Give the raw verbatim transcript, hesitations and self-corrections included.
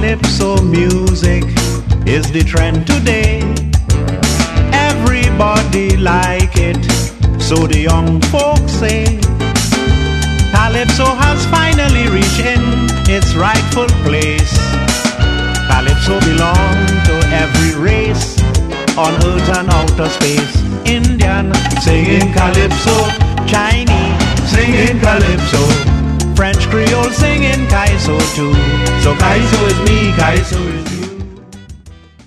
Calypso music is the trend today. Everybody like it, so the young folks say. Calypso has finally reached in its rightful place. Calypso belongs to every race on earth and outer space. Indian singing Calypso, Chinese singing Calypso, French Creole singing Kaiso too. So Kaiso is me, Kaiso is me.